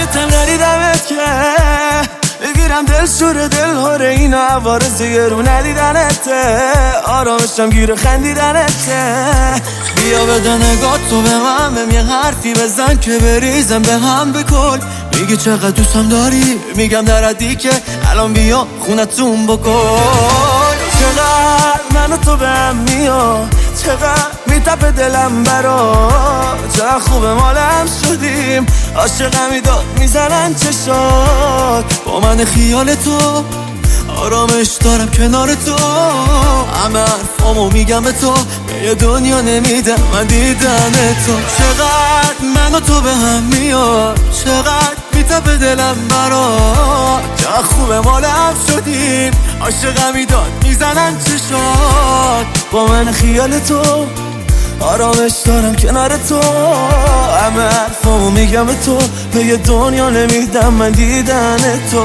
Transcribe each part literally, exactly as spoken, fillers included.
دیدمتم ندیدمت که بگیرم دل شور دل هره اینا عوارض رو ندیدنت آرامشم گیر خندیدنت بیا بده نگاه تو به من بهم یه حرفی بزن که بریزم به هم بکن میگی چقدر دوستم داری میگم در حدی که الان بیا خونتون بکن چقدر من و تو به هم میاد چقدر میتپه دلم برا چقدر خوبه مالم شدیم عاشقمی داد میزنن چشات با من خیال تو آرامش دارم کنار تو همه حرفامو میگم به تو به یه دنیا نمیدم من دیدن تو چقدر من و تو به هم میاد چقدر میتپه دلم برا چقدر خوبه مالم شدیم عاشقمی داد میزنن چشات با من خیال تو آرامش دارم کنار تو همه حرفامو میگم به تو به یه دنیا نمیدم من دیدن تو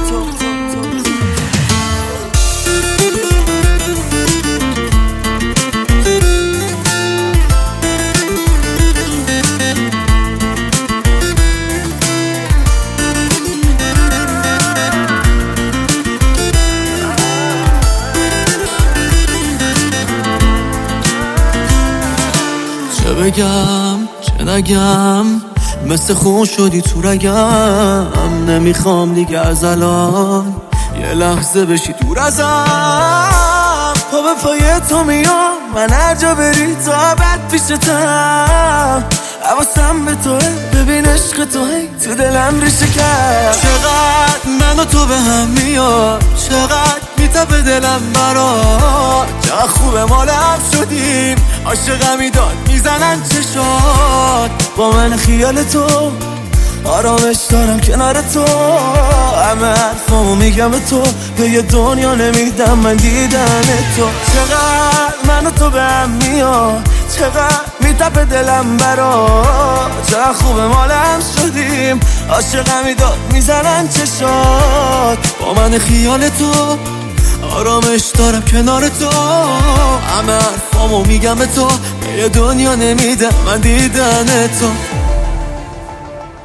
چه بگم چه نگم مثل خون شدی تو رگم نمیخوام دیگه از الان یه لحظه بشی دور ازم پا به پای تو میام من هر جا بری تا ابد پیشتم حواسم به توه ببین عشق تو هی تو دلم ریشه کرد چقدر من و تو به هم میاد چقدر میتپه دلم برات چقدر خوبه مالم شدیم عاشقمی داد میزنن چشات با من خیال تو آرامش دارم کنار تو همه حرفامو میگم به تو به یه دنیا نمیدم من دیدن تو چقدر من و تو به هم میاد چقدر میتپه دلم برات چقدر خوبه مالم شدیم عاشقمی داد میزنن چشات با من خیال تو آرامش دارم کنار تو همه حرفامو میگم به تو به یه دنیا نمیدم من دیدن تو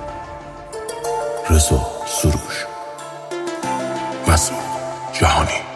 رضا سروش مسعود جهانی